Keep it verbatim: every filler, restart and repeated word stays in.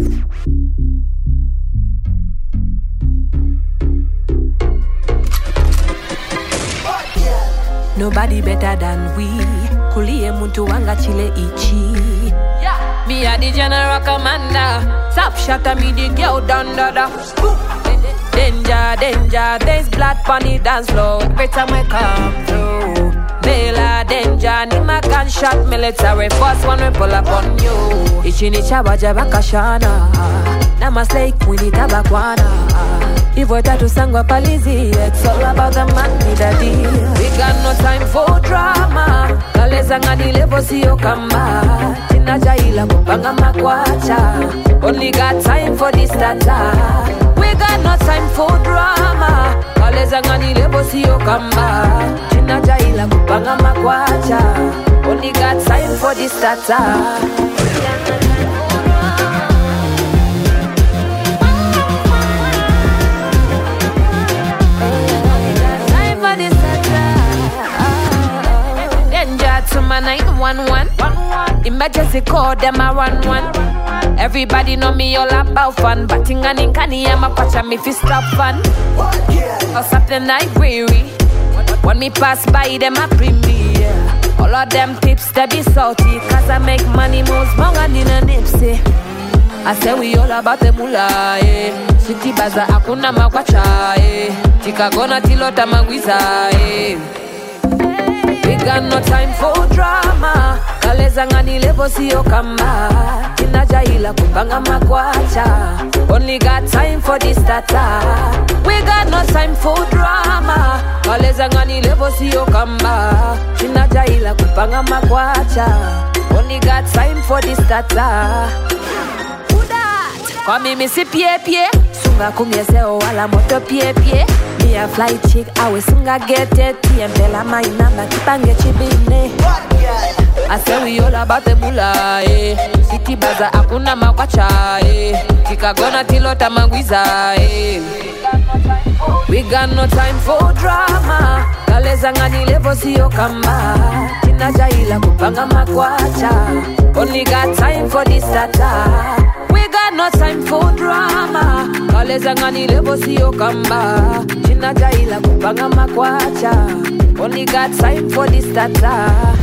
Nobody better than we. Kulie muntu wanga chile ichi. Yeah. Me a the general commander. Top shot a me the girl down da. Danger, danger, there's blood pon the dance floor. Every time we come through. Bela danger, ni ma gunshot military. First one we pull up on you. Ichini chaba jaba kashana. Nama slay queenie tabakwana. Ivota to sangwa palizi. It's all about the money daddy. We got no time for drama. Kaleza ngani levo siyo kamba. China jaila kupanga makwacha. Only got time for this data. We got no time for drama. Kaleza ngani levo siyo kamba. China jaila kupanga makwacha. Only got time for this data. To my nine one one. Emergency call them a run one. Everybody know me all about fun. Batting and in canny, I'm a patch me fi stop fun. Or something like weary. When me pass by them a premiere. All of them tips they be salty. Cause I make money moves longer than a nipsey. I say we all about the mula, eh. City baza akuna makwacha, eh. Tika gona tilota magwiza, eh. We got no time for drama. Kaleza ngani levo siyo kamba. Inajaila kupanga makwacha. Only got time for this data. We got no time for drama. Kaleza ngani levo siyo kamba. Inajaila kupanga makwacha. Only got time for this data. Kwa mimi si pie pie. Sunga kumyeseo wala moto pie pie. Me a fly chick, I will sunga get it. Tiembela my number, kipange chibine. I say we all about the mula, eh. City baza akuna makwacha, eh. Tika gona tilota magwiza, eh. We got no time for drama. Kaleza ngani levo siyo kamba. China jaila kupanga makwacha. Only got time for this data. We got no time for drama. Kaleza ngani levo siyo kamba. China jaila kupanga makwacha. Only got time for this data.